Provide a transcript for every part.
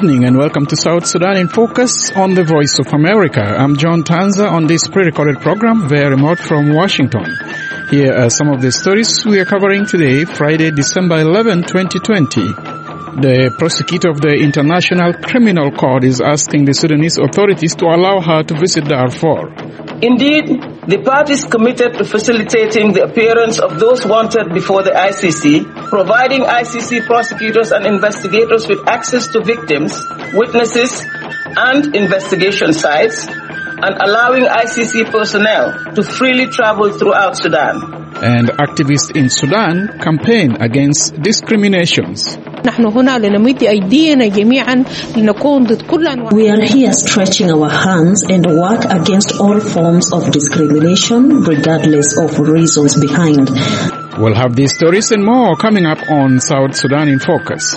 evening and welcome to South Sudan in Focus on the Voice of America. I'm John Tanza on this pre-recorded program via remote from Washington. Here are some of the stories we are covering today, Friday, December 11, 2020. The prosecutor of the International Criminal Court is asking the Sudanese authorities to allow her to visit Darfur. Indeed, the parties committed to facilitating the appearance of those wanted before the ICC, providing ICC prosecutors and investigators with access to victims, witnesses, and investigation sites, and allowing ICC personnel to freely travel throughout Sudan. And activists in Sudan campaign against discriminations. We are here stretching our hands and work against all forms of discrimination, regardless of reasons behind. We'll have these stories and more coming up on South Sudan in Focus.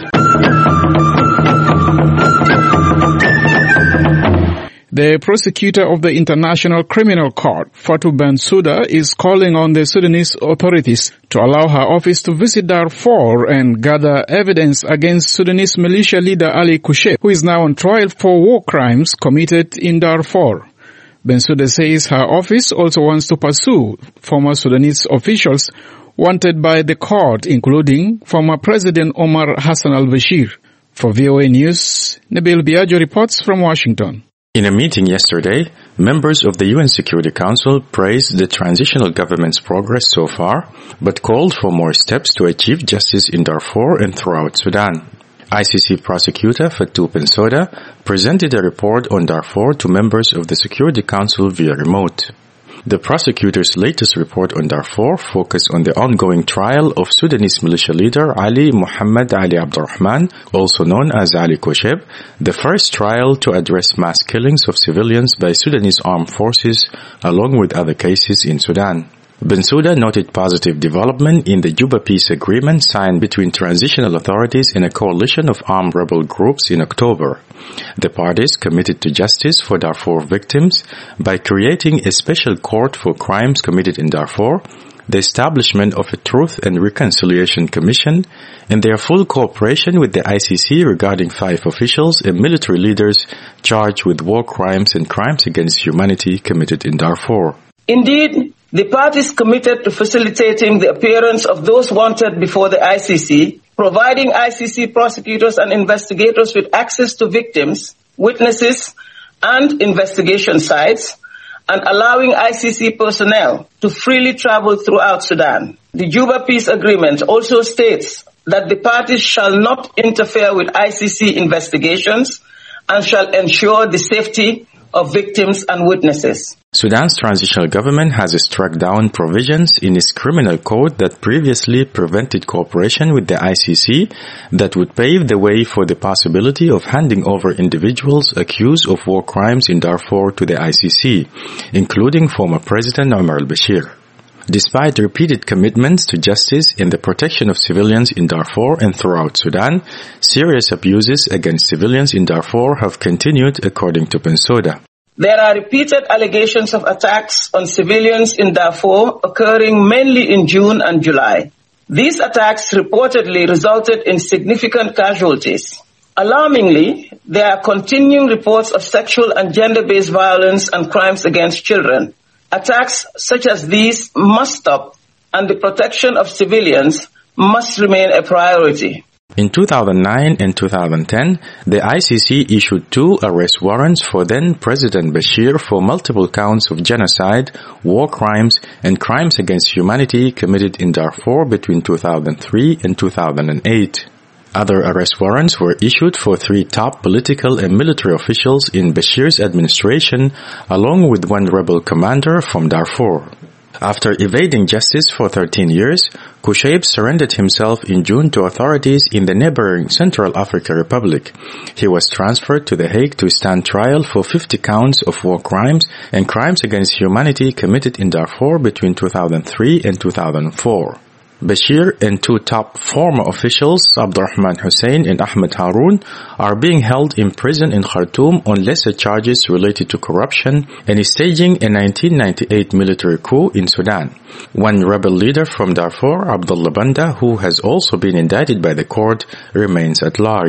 The prosecutor of the International Criminal Court, Fatou Bensouda, is calling on the Sudanese authorities to allow her office to visit Darfur and gather evidence against Sudanese militia leader Ali Kushayb, who is now on trial for war crimes committed in Darfur. Bensouda says her office also wants to pursue former Sudanese officials wanted by the court, including former President Omar Hassan al-Bashir. For VOA News, Nabil Biagio reports from Washington. In a meeting yesterday, members of the UN Security Council praised the transitional government's progress so far, but called for more steps to achieve justice in Darfur and throughout Sudan. ICC prosecutor Fatou Bensouda presented a report on Darfur to members of the Security Council via remote. The prosecutor's latest report on Darfur focused on the ongoing trial of Sudanese militia leader Ali Muhammad Ali Abdurrahman, also known as Ali Kushayb, the first trial to address mass killings of civilians by Sudanese armed forces, along with other cases in Sudan. Bensouda noted positive development in the Juba Peace Agreement signed between transitional authorities and a coalition of armed rebel groups in October. The parties committed to justice for Darfur victims by creating a special court for crimes committed in Darfur, the establishment of a Truth and Reconciliation Commission, and their full cooperation with the ICC regarding 5 officials and military leaders charged with war crimes and crimes against humanity committed in Darfur. Indeed, the parties committed to facilitating the appearance of those wanted before the ICC, providing ICC prosecutors and investigators with access to victims, witnesses, and investigation sites, and allowing ICC personnel to freely travel throughout Sudan. The Juba Peace Agreement also states that the parties shall not interfere with ICC investigations and shall ensure the safety of victims and witnesses. Sudan's transitional government has struck down provisions in its criminal code that previously prevented cooperation with the ICC that would pave the way for the possibility of handing over individuals accused of war crimes in Darfur to the ICC, including former President Omar al-Bashir. Despite repeated commitments to justice and the protection of civilians in Darfur and throughout Sudan, serious abuses against civilians in Darfur have continued, according to Bensouda. There are repeated allegations of attacks on civilians in Darfur occurring mainly in June and July. These attacks reportedly resulted in significant casualties. Alarmingly, there are continuing reports of sexual and gender-based violence and crimes against children. Attacks such as these must stop, and the protection of civilians must remain a priority. In 2009 and 2010, the ICC issued 2 arrest warrants for then-President Bashir for multiple counts of genocide, war crimes, and crimes against humanity committed in Darfur between 2003 and 2008. Other arrest warrants were issued for 3 top political and military officials in Bashir's administration, along with 1 rebel commander from Darfur. After evading justice for 13 years, Kushayb surrendered himself in June to authorities in the neighboring Central African Republic. He was transferred to The Hague to stand trial for 50 counts of war crimes and crimes against humanity committed in Darfur between 2003 and 2004. Bashir and 2 top former officials, Abdurrahman Hussein and Ahmed Haroun, are being held in prison in Khartoum on lesser charges related to corruption and staging a 1998 military coup in Sudan. One rebel leader from Darfur, Abdullah Banda, who has also been indicted by the court, remains at large.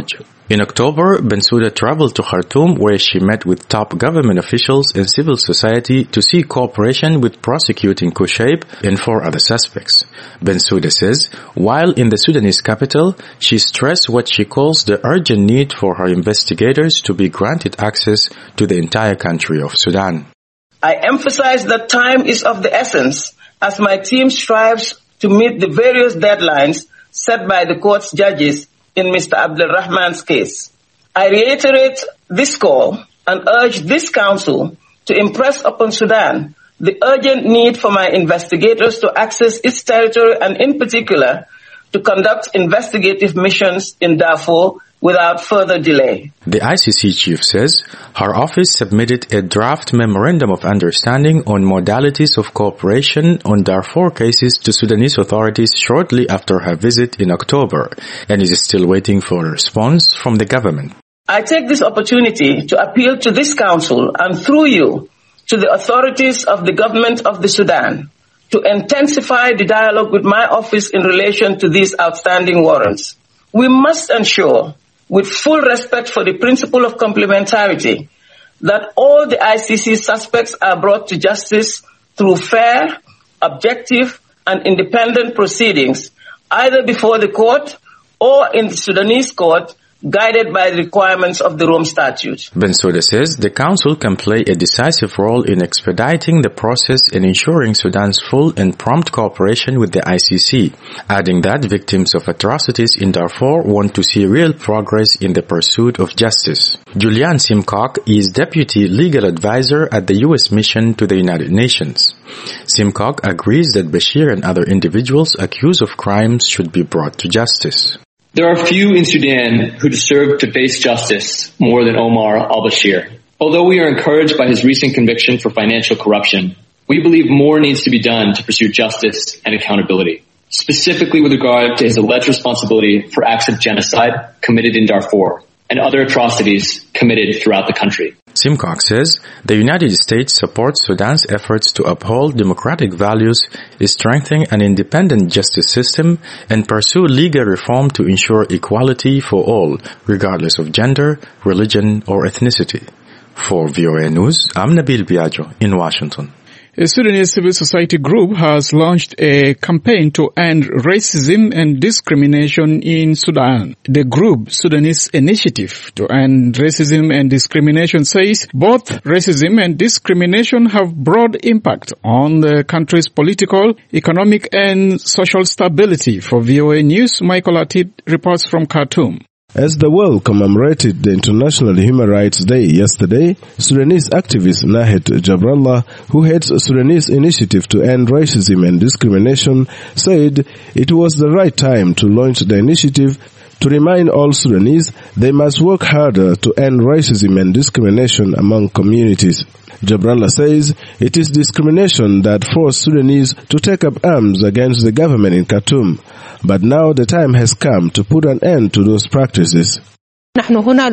In October, Bensouda traveled to Khartoum where she met with top government officials and civil society to seek cooperation with prosecuting Kushaib and 4 other suspects. Bensouda says, while in the Sudanese capital, she stressed what she calls the urgent need for her investigators to be granted access to the entire country of Sudan. I emphasize that time is of the essence as my team strives to meet the various deadlines set by the court's judges in Mr. Abdul Rahman's case. I reiterate this call and urge this council to impress upon Sudan the urgent need for my investigators to access its territory and in particular to conduct investigative missions in Darfur without further delay. The ICC chief says her office submitted a draft memorandum of understanding on modalities of cooperation on Darfur cases to Sudanese authorities shortly after her visit in October and is still waiting for a response from the government. I take this opportunity to appeal to this council and through you to the authorities of the government of the Sudan to intensify the dialogue with my office in relation to these outstanding warrants. We must ensure, with full respect for the principle of complementarity, that all the ICC suspects are brought to justice through fair, objective, and independent proceedings, either before the court or in the Sudanese court, guided by the requirements of the Rome Statute. Bensouda says the Council can play a decisive role in expediting the process and ensuring Sudan's full and prompt cooperation with the ICC, adding that victims of atrocities in Darfur want to see real progress in the pursuit of justice. Julian Simcock is Deputy Legal Advisor at the U.S. Mission to the United Nations. Simcock agrees that Bashir and other individuals accused of crimes should be brought to justice. There are few in Sudan who deserve to face justice more than Omar al-Bashir. Although we are encouraged by his recent conviction for financial corruption, we believe more needs to be done to pursue justice and accountability, specifically with regard to his alleged responsibility for acts of genocide committed in Darfur and other atrocities committed throughout the country. Simcock says the United States supports Sudan's efforts to uphold democratic values, strengthen an independent justice system, and pursue legal reform to ensure equality for all, regardless of gender, religion, or ethnicity. For VOA News, I'm Nabil Biagio in Washington. A Sudanese civil society group has launched a campaign to end racism and discrimination in Sudan. The group, Sudanese Initiative to End Racism and Discrimination, says both racism and discrimination have broad impact on the country's political, economic and social stability. For VOA News, Michael Atid reports from Khartoum. As the world commemorated the International Human Rights Day yesterday, Sudanese activist Nahed Jabrallah, who heads Sudanese Initiative to End Racism and Discrimination, said it was the right time to launch the initiative to remind all Sudanese they must work harder to end racism and discrimination among communities. Jabrallah says it is discrimination that forced Sudanese to take up arms against the government in Khartoum. But now the time has come to put an end to those practices. We are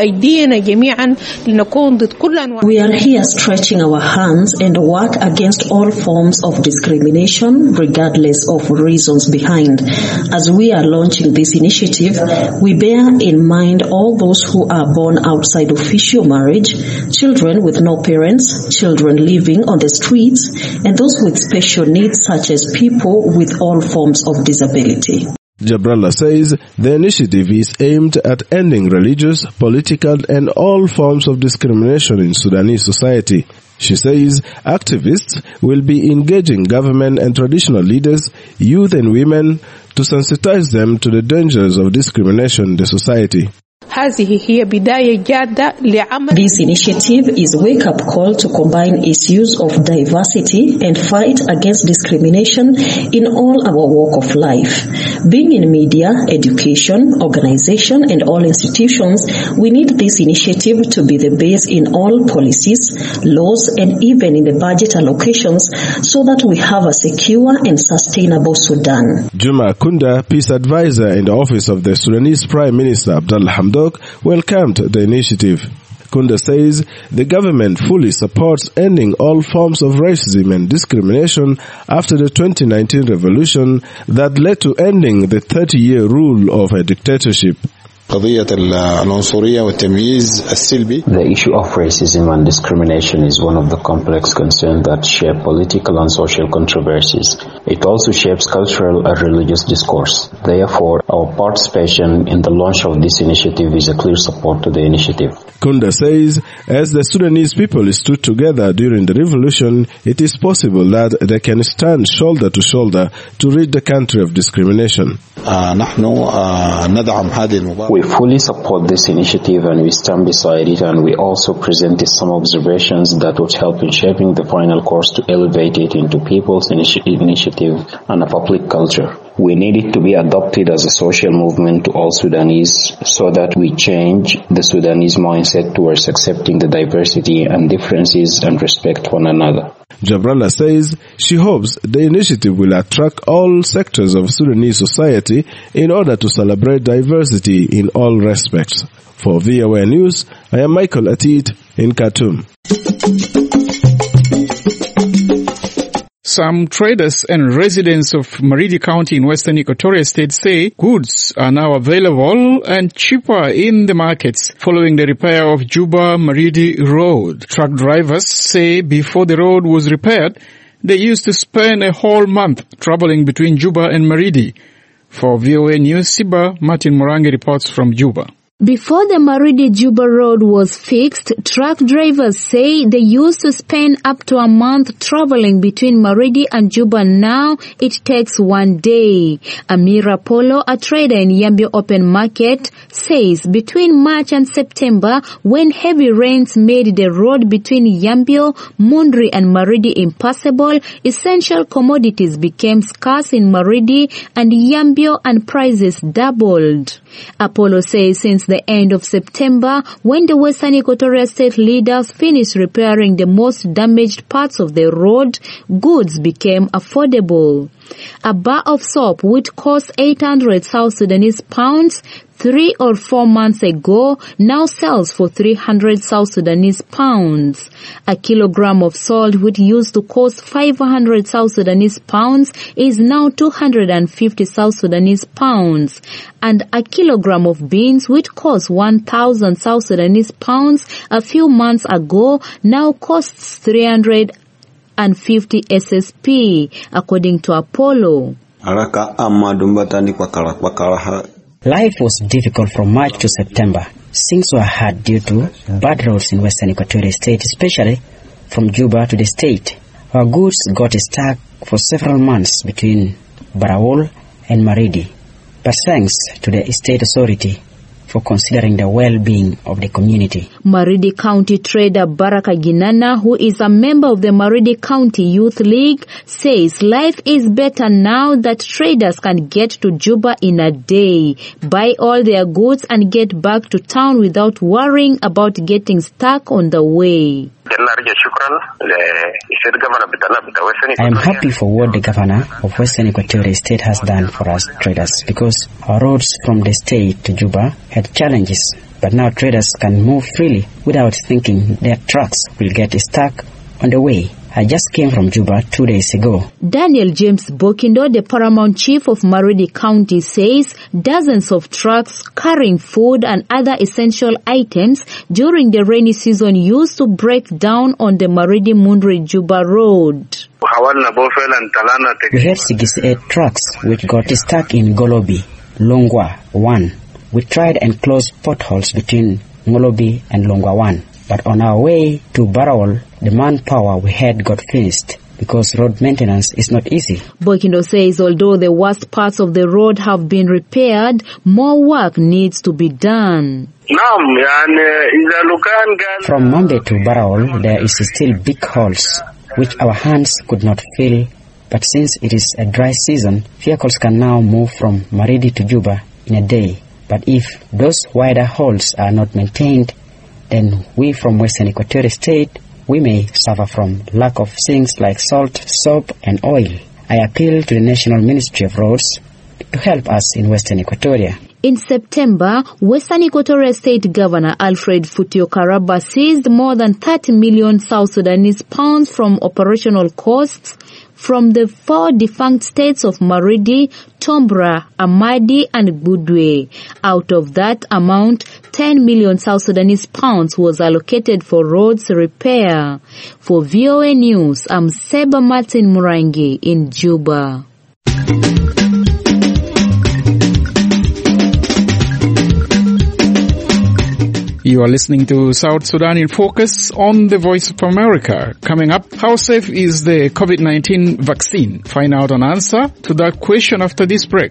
here stretching our hands and work against all forms of discrimination, regardless of reasons behind. As we are launching this initiative, we bear in mind all those who are born outside official marriage, children with no parents, children living on the streets, and those with special needs such as people with all forms of disability. Jabrallah says the initiative is aimed at ending religious, political and all forms of discrimination in Sudanese society. She says activists will be engaging government and traditional leaders, youth and women to sensitize them to the dangers of discrimination in the society. This initiative is a wake-up call to combine issues of diversity and fight against discrimination in all our walk of life. Being in media, education, organization, and all institutions, we need this initiative to be the base in all policies, laws, and even in the budget allocations so that we have a secure and sustainable Sudan. Juma Kunda, peace advisor in the office of the Sudanese Prime Minister Abdallah Hamdok, welcomed the initiative. Kunda says the government fully supports ending all forms of racism and discrimination after the 2019 revolution that led to ending the 30-year rule of a dictatorship. The issue of racism and discrimination is one of the complex concerns that shape political and social controversies. It also shapes cultural and religious discourse. Therefore, our participation in the launch of this initiative is a clear support to the initiative. Kunda says, as the Sudanese people stood together during the revolution, it is possible that they can stand shoulder to shoulder to rid the country of discrimination. We fully support this initiative and we stand beside it, and we also presented some observations that would help in shaping the final course to elevate it into people's initiative and a public culture. We need it to be adopted as a social movement to all Sudanese so that we change the Sudanese mindset towards accepting the diversity and differences and respect one another. Jabrallah says she hopes the initiative will attract all sectors of Sudanese society in order to celebrate diversity in all respects. For VOA News, I am Michael Atit in Khartoum. Some traders and residents of Maridi County in Western Equatoria State say goods are now available and cheaper in the markets following the repair of Juba-Maridi Road. Truck drivers say before the road was repaired, they used to spend a whole month traveling between Juba and Maridi. For VOA News, Siba Martin Morangi reports from Juba. Before the Maridi-Juba road was fixed, truck drivers say they used to spend up to a month traveling between Maridi and Juba. Now it takes 1 day. Amira Polo, a trader in Yambio Open Market, says between March and September, when heavy rains made the road between Yambio, Mundri and Maridi impassable, essential commodities became scarce in Maridi and Yambio and prices doubled. Apollo says since the end of September, when the Western Equatoria State leaders finished repairing the most damaged parts of the road, goods became affordable. A bar of soap, which cost 800 South Sudanese pounds 3 or 4 months ago, now sells for 300 South Sudanese pounds. A kilogram of salt, which used to cost 500 South Sudanese pounds, is now 250 South Sudanese pounds. And a kilogram of beans, which cost 1,000 South Sudanese pounds a few months ago, now costs 350 SSP, according to Apollo. Life was difficult from March to September. Things were hard due to bad roads in Western Equatoria State, especially from Juba to the state. Our goods got stuck for several months between Barawol and Maridi. But thanks to the state authority for considering the well-being of the community. Maridi County trader Baraka Ginana, who is a member of the Maridi County Youth League, says life is better now that traders can get to Juba in a day, buy all their goods and get back to town without worrying about getting stuck on the way. I am happy for what the governor of Western Equatoria State has done for us traders, because our roads from the state to Juba had challenges, but now traders can move freely without thinking their trucks will get stuck on the way. I just came from Juba 2 days ago. Daniel James Bokindo, the paramount chief of Maridi County, says dozens of trucks carrying food and other essential items during the rainy season used to break down on the Maridi-Mundri-Juba road. We had 68 trucks which got stuck in Golobi, Longwa 1. We tried and closed potholes between Ngolobi and Longwa 1. But on our way to Barawal, the manpower we had got finished because road maintenance is not easy. Bokindo says although the worst parts of the road have been repaired, more work needs to be done. From Mambe to Barawal, there is still big holes which our hands could not fill. But since it is a dry season, vehicles can now move from Maridi to Juba in a day. But if those wider holes are not maintained, then we from Western Equatoria State, we may suffer from lack of things like salt, soap and oil. I appeal to the National Ministry of Roads to help us in Western Equatoria. In September, Western Equatoria State Governor Alfred Futio Karaba seized more than 30 million South Sudanese pounds from operational costs from the 4 defunct states of Maridi, Tombra, Amadi and Budwe. Out of that amount, 10 million South Sudanese pounds was allocated for roads repair. For VOA News, I'm Seba Martin Murangi in Juba. You are listening to South Sudan in Focus on the Voice of America. Coming up, how safe is the COVID-19 vaccine? Find out an answer to that question after this break.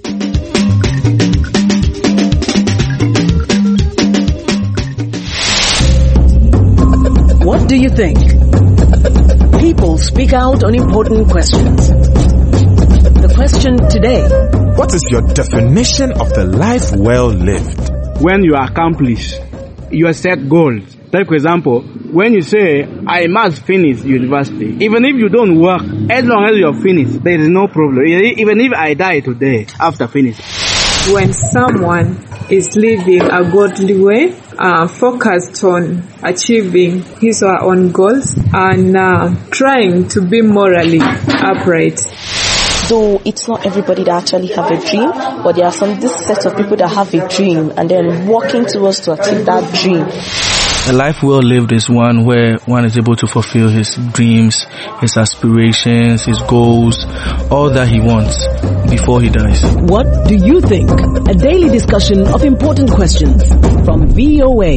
What do you think? People speak out on important questions. The question today: what is your definition of the life well lived? When you accomplish your set goals. Like, for example, when you say, I must finish university, even if you don't work, as long as you're finished, there is no problem. Even if I die today after finish. When someone is living a godly way, focused on achieving his or her own goals and trying to be morally upright. So it's not everybody that actually have a dream, but there are this set of people that have a dream and then working towards to achieve that dream. A life well lived is one where one is able to fulfill his dreams, his aspirations, his goals, all that he wants before he dies. What do you think? A daily discussion of important questions from VOA.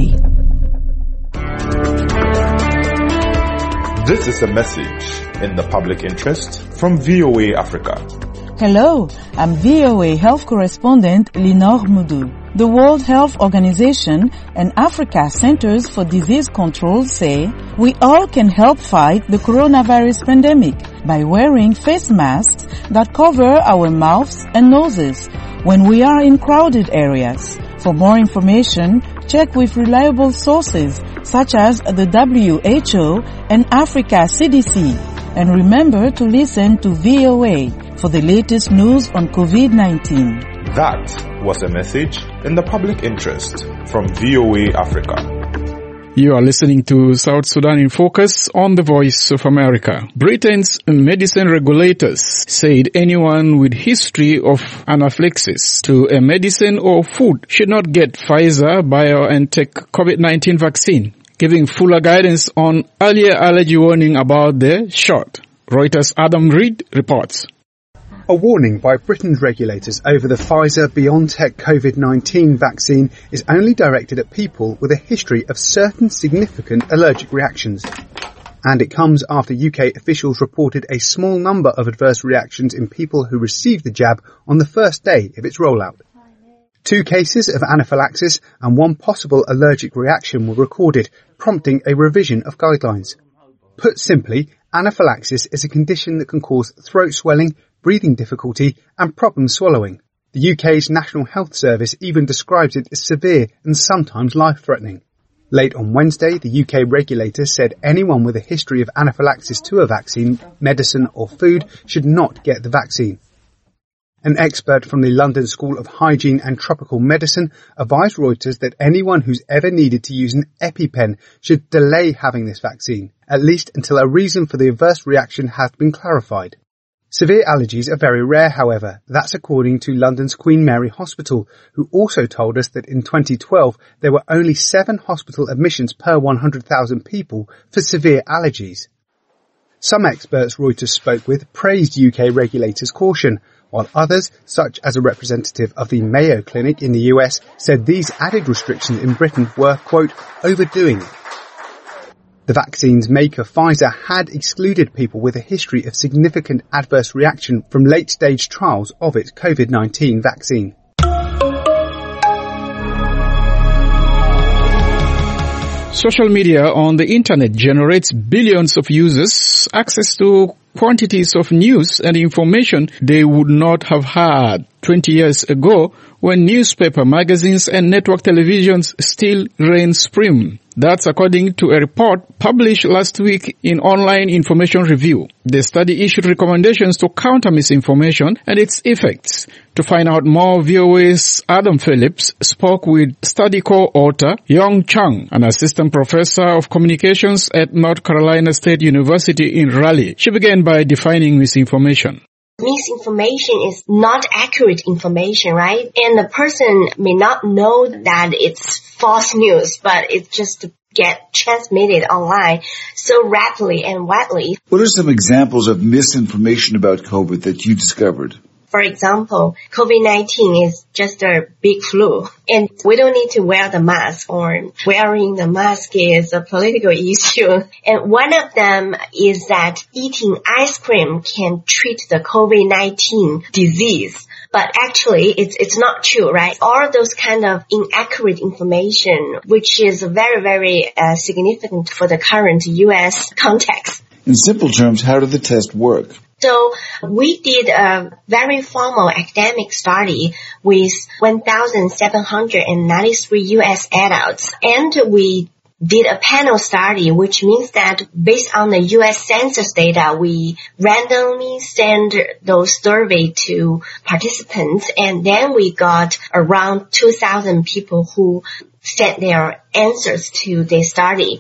This is a message in the public interest from VOA Africa. Hello, I'm VOA Health Correspondent Lenore Mudu. The World Health Organization and Africa Centers for Disease Control say we all can help fight the coronavirus pandemic by wearing face masks that cover our mouths and noses when we are in crowded areas. For more information, check with reliable sources such as the WHO and Africa CDC. And remember to listen to VOA for the latest news on COVID-19. That was a message in the public interest from VOA Africa. You are listening to South Sudan in Focus on the Voice of America. Britain's medicine regulators said anyone with history of anaphylaxis to a medicine or food should not get Pfizer BioNTech COVID-19 vaccine, giving fuller guidance on earlier allergy warning about the shot. Reuters' Adam Reed reports. A warning by Britain's regulators over the Pfizer-BioNTech COVID-19 vaccine is only directed at people with a history of certain significant allergic reactions. And it comes after UK officials reported a small number of adverse reactions in people who received the jab on the first day of its rollout. 2 cases of anaphylaxis and 1 possible allergic reaction were recorded, prompting a revision of guidelines. Put simply, anaphylaxis is a condition that can cause throat swelling, breathing difficulty and problems swallowing. The UK's National Health Service even describes it as severe and sometimes life-threatening. Late on Wednesday, the UK regulator said anyone with a history of anaphylaxis to a vaccine, medicine or food should not get the vaccine. An expert from the London School of Hygiene and Tropical Medicine advised Reuters that anyone who's ever needed to use an EpiPen should delay having this vaccine, at least until a reason for the adverse reaction has been clarified. Severe allergies are very rare, however. That's according to London's Queen Mary Hospital, who also told us that in 2012 there were only 7 hospital admissions per 100,000 people for severe allergies. Some experts Reuters spoke with praised UK regulators' caution, while others, such as a representative of the Mayo Clinic in the US, said these added restrictions in Britain were, quote, overdoing it. The vaccine's maker, Pfizer, had excluded people with a history of significant adverse reaction from late-stage trials of its COVID-19 vaccine. Social media on the internet generates billions of users access to quantities of news and information they would not have had 20 years ago when newspaper, magazines and network televisions still reigned supreme. That's according to a report published last week in Online Information Review. The study issued recommendations to counter misinformation and its effects. To find out more, VOA's Adam Phillips spoke with study co-author Yong Chung, an assistant professor of communications at North Carolina State University in Raleigh. She began by defining misinformation. Misinformation is not accurate information, right? And the person may not know that it's false news, but it's just get transmitted online so rapidly and widely. What are some examples of misinformation about COVID that you discovered? For example, COVID-19 is just a big flu, and we don't need to wear the mask, or wearing the mask is a political issue. And one of them is that eating ice cream can treat the COVID-19 disease. But actually, it's not true, right? All those kind of inaccurate information, which is very, very significant for the current U.S. context. In simple terms, how did the test work? So we did a very formal academic study with 1,793 U.S. adults, and we did a panel study, which means that based on the U.S. Census data, we randomly send those survey to participants, and then we got around 2,000 people who sent their answers to the study.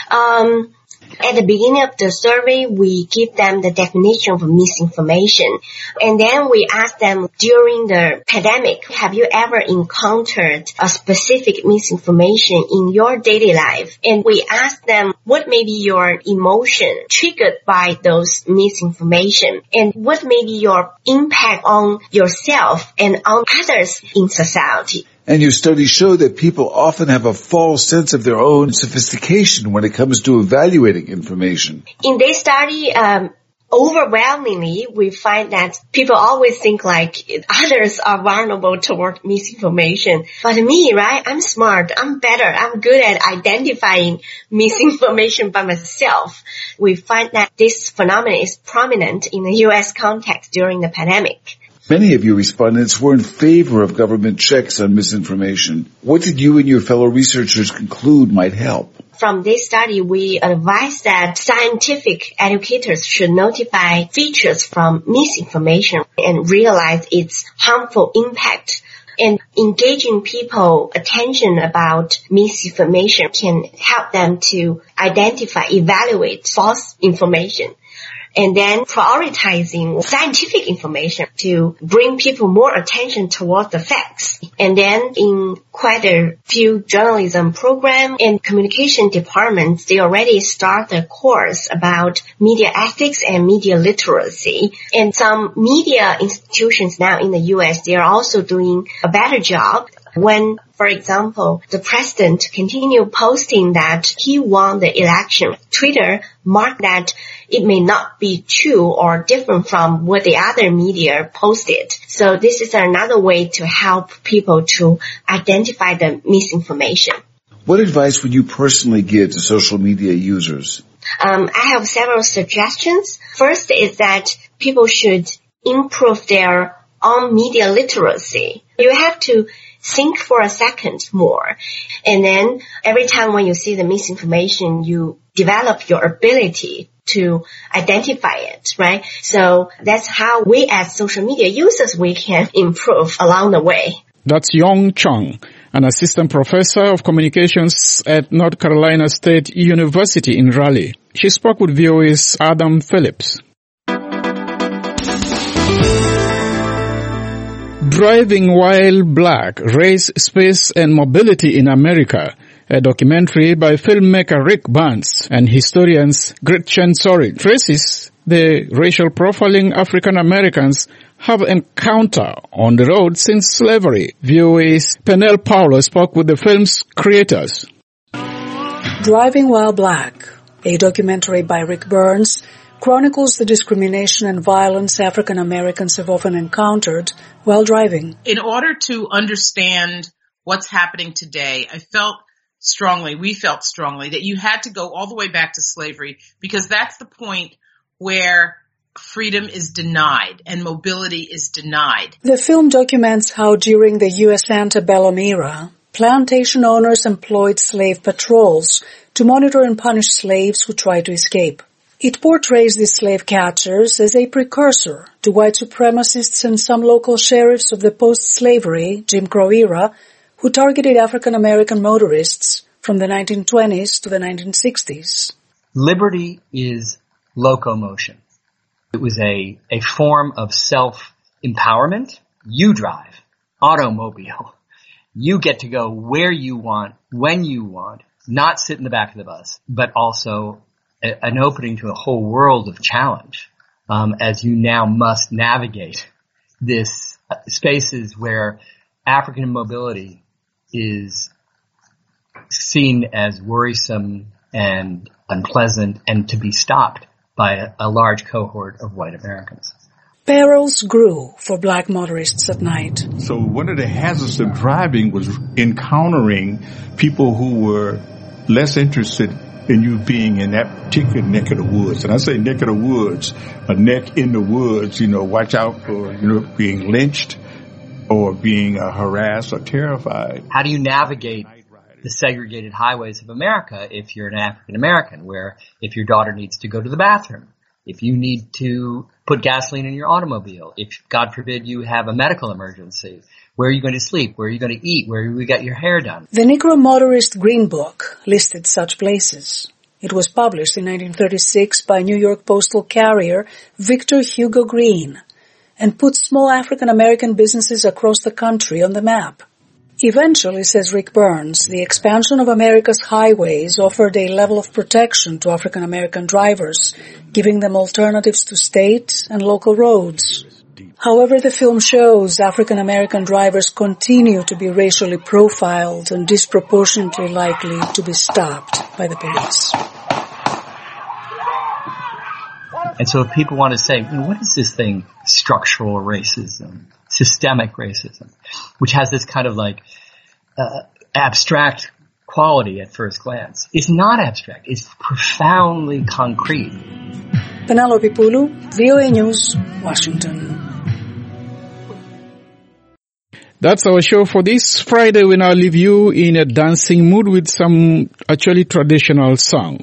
At the beginning of the survey, we give them the definition of misinformation. And then we ask them, during the pandemic, have you ever encountered a specific misinformation in your daily life? And we ask them, what may be your emotion triggered by those misinformation? And what may be your impact on yourself and on others in society? And your studies show that people often have a false sense of their own sophistication when it comes to evaluating information. In this study, overwhelmingly, we find that people always think like others are vulnerable toward misinformation. But me, right, I'm smart, I'm better, I'm good at identifying misinformation by myself. We find that this phenomenon is prominent in the U.S. context during the pandemic. Many of your respondents were in favor of government checks on misinformation. What did you and your fellow researchers conclude might help? From this study, we advise that scientific educators should notify features from misinformation and realize its harmful impact. And engaging people attention about misinformation can help them to identify, evaluate false information. And then prioritizing scientific information to bring people more attention toward the facts. And then in quite a few journalism program and communication departments, they already start a course about media ethics and media literacy. And some media institutions now in the U.S., they are also doing a better job. When, for example, the president continued posting that he won the election, Twitter marked that it may not be true or different from what the other media posted. So this is another way to help people to identify the misinformation. What advice would you personally give to social media users? I have several suggestions. First is that people should improve their own media literacy. You have to think for a second more. And then every time when you see the misinformation, you develop your ability to identify it, right? So that's how we as social media users, we can improve along the way. That's Yong Chung, an assistant professor of communications at North Carolina State University in Raleigh. She spoke with VOA's Adam Phillips. Driving While Black, Race, Space and Mobility in America, a documentary by filmmaker Rick Burns and historians Gretchen Sorin, traces the racial profiling African Americans have encountered on the road since slavery. VOA's Penel Paulo spoke with the film's creators. Driving While Black, a documentary by Rick Burns, chronicles the discrimination and violence African Americans have often encountered while driving. In order to understand what's happening today, we felt strongly that you had to go all the way back to slavery, because that's the point where freedom is denied and mobility is denied. The film documents how during the U.S. antebellum era, plantation owners employed slave patrols to monitor and punish slaves who tried to escape. It portrays these slave catchers as a precursor to white supremacists and some local sheriffs of the post-slavery Jim Crow era who targeted African American motorists from the 1920s to the 1960s. Liberty is locomotion. It was a form of self-empowerment. You drive, automobile. You get to go where you want, when you want, not sit in the back of the bus, but also an opening to a whole world of challenge, as you now must navigate this spaces where African mobility is seen as worrisome and unpleasant and to be stopped by a large cohort of white Americans. Perils grew for black motorists at night. So one of the hazards of driving was encountering people who were less interested in you being in that particular neck of the woods. And I say neck of the woods, a neck in the woods, watch out for, being lynched or being harassed or terrified. How do you navigate the segregated highways of America if you're an African American, where if your daughter needs to go to the bathroom, if you need to put gasoline in your automobile, if, God forbid, you have a medical emergency, where are you going to sleep? Where are you going to eat? Where are you going to get your hair done? The Negro Motorist Green Book listed such places. It was published in 1936 by New York postal carrier Victor Hugo Green and put small African American businesses across the country on the map. Eventually, says Rick Burns, the expansion of America's highways offered a level of protection to African American drivers, giving them alternatives to state and local roads. However, the film shows African American drivers continue to be racially profiled and disproportionately likely to be stopped by the police. And so if people want to say, what is this thing? Structural racism, systemic racism, which has this kind of abstract quality at first glance. It's not abstract. It's profoundly concrete. Penelope Pulu, VOA News, Washington. That's our show for this Friday. We now leave you in a dancing mood with some actually traditional song.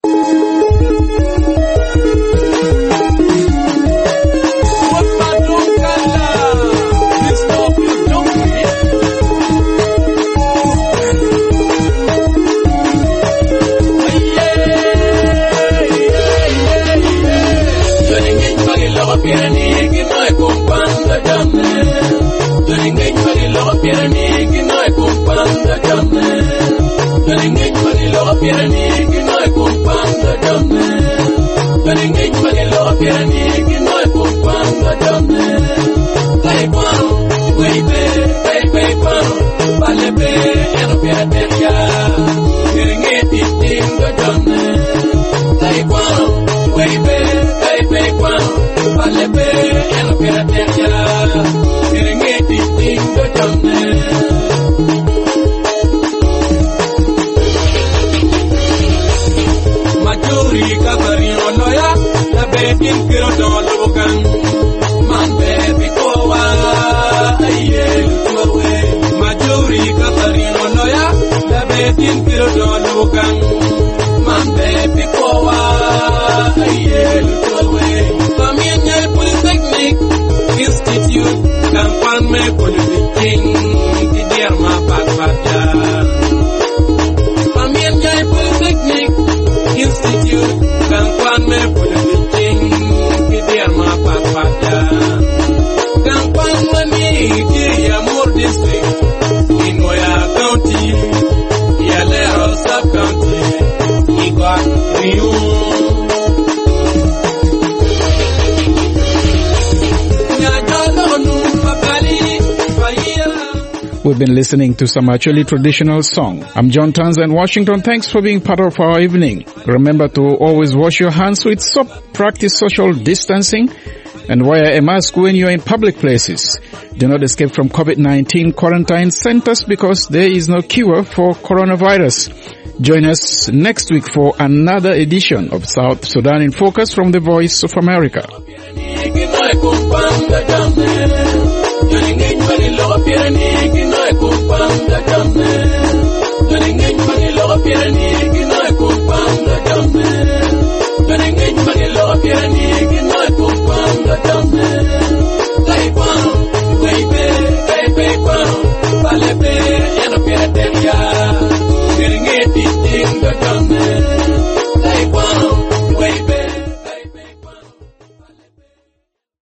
We've been listening to some actually traditional song. I'm John Townsend, Washington. Thanks for being part of our evening. Remember to always wash your hands with soap, practice social distancing, and wear a mask when you're in public places. Do not escape from COVID-19 quarantine centers because there is no cure for coronavirus. Join us next week for another edition of South Sudan in Focus from the Voice of America. Yo companda jamme Benengej magilo pirani gina companda jamme Benengej magilo pirani